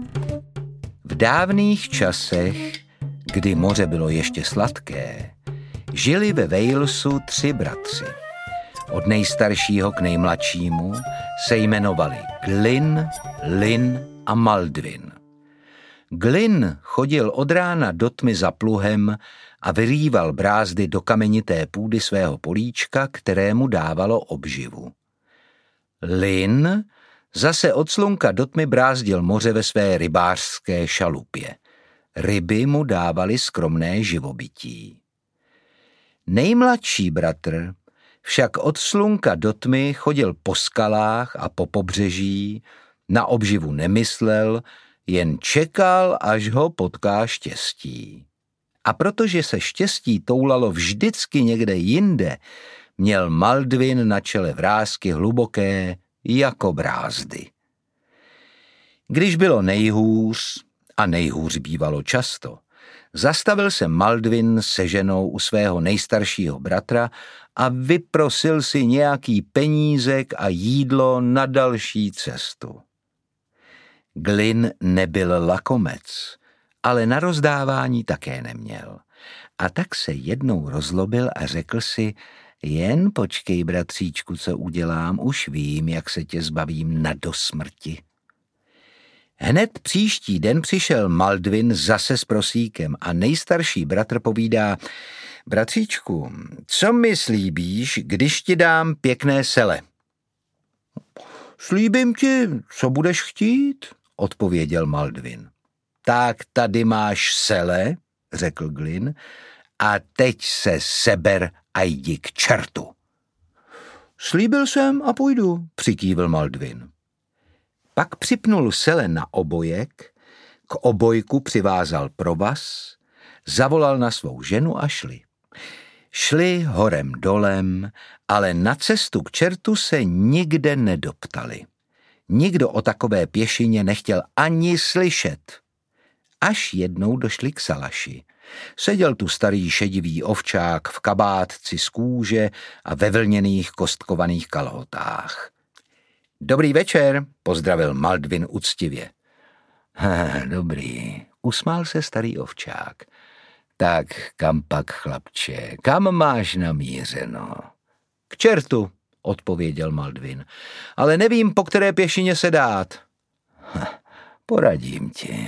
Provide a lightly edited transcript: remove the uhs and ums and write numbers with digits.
V dávných časech, kdy moře bylo ještě sladké, žili ve Walesu 3 bratři. Od nejstaršího k nejmladšímu se jmenovali Glyn, Lyn a Maldwin. Glyn chodil od rána do tmy za pluhem a vyrýval brázdy do kamenité půdy svého políčka, kterému dávalo obživu. Lyn zase od slunka do tmy brázdil moře ve své rybářské šalupě. Ryby mu dávaly skromné živobytí. Nejmladší bratr však od slunka do tmy chodil po skalách a po pobřeží, na obživu nemyslel, jen čekal, až ho potká štěstí. A protože se štěstí toulalo vždycky někde jinde, měl Maldwin na čele vrásky hluboké jako brázdy. Když bylo nejhůř, a nejhůř bývalo často, zastavil se Maldwin se ženou u svého nejstaršího bratra a vyprosil si nějaký penízek a jídlo na další cestu. Glyn nebyl lakomec, ale na rozdávání také neměl. A tak se jednou rozlobil a řekl si: jen počkej, bratříčku, co udělám, už vím, jak se tě zbavím na dosmrti. Hned příští den přišel Maldwin zase s prosíkem a nejstarší bratr povídá: bratříčku, co mi slíbíš, když ti dám pěkné sele? Slíbím ti, co budeš chtít, odpověděl Maldwin. Tak tady máš sele, řekl Glyn, a teď se seber a jdi k čertu. Slíbil jsem a půjdu, přikývl Maldwin. Pak připnul sele na obojek, k obojku přivázal provaz, zavolal na svou ženu a šli. Šli horem dolem, ale na cestu k čertu se nikde nedoptali. Nikdo o takové pěšině nechtěl ani slyšet. Až jednou došli k salaši. Seděl tu starý šedivý ovčák v kabátci z kůže a ve vlněných kostkovaných kalhotách. Dobrý večer, pozdravil Maldwin uctivě. Dobrý, usmál se starý ovčák. Tak kam pak, chlapče, kam máš namířeno? K čertu, odpověděl Maldwin, ale nevím, po které pěšině se dát. Poradím ti.